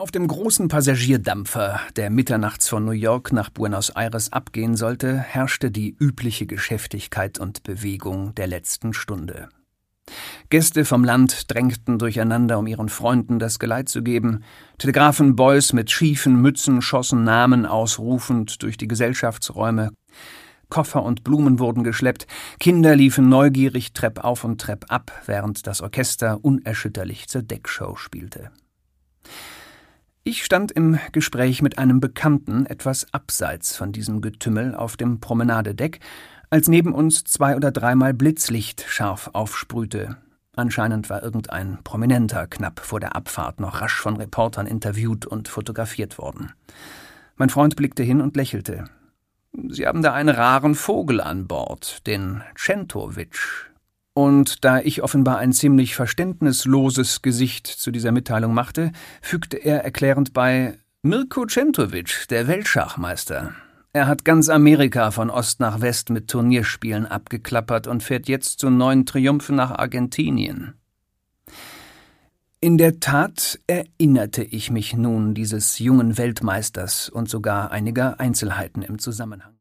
Auf dem großen Passagierdampfer, der mitternachts von New York nach Buenos Aires abgehen sollte, herrschte die übliche Geschäftigkeit und Bewegung der letzten Stunde. Gäste vom Land drängten durcheinander, um ihren Freunden das Geleit zu geben. Telegrafenboys mit schiefen Mützen schossen Namen ausrufend durch die Gesellschaftsräume. Koffer und Blumen wurden geschleppt. Kinder liefen neugierig treppauf und treppab, während das Orchester unerschütterlich zur Deckshow spielte. Ich stand im Gespräch mit einem Bekannten etwas abseits von diesem Getümmel auf dem Promenadedeck, als neben uns 2- oder 3-mal Blitzlicht scharf aufsprühte. Anscheinend war irgendein Prominenter knapp vor der Abfahrt noch rasch von Reportern interviewt und fotografiert worden. Mein Freund blickte hin und lächelte. »Sie haben da einen raren Vogel an Bord, den Centowitsch.« Und da ich offenbar ein ziemlich verständnisloses Gesicht zu dieser Mitteilung machte, fügte er erklärend bei: »Mirko Centowitsch, der Weltschachmeister. Er hat ganz Amerika von Ost nach West mit Turnierspielen abgeklappert und fährt jetzt zu neuen Triumphen nach Argentinien.« In der Tat erinnerte ich mich nun dieses jungen Weltmeisters und sogar einiger Einzelheiten im Zusammenhang.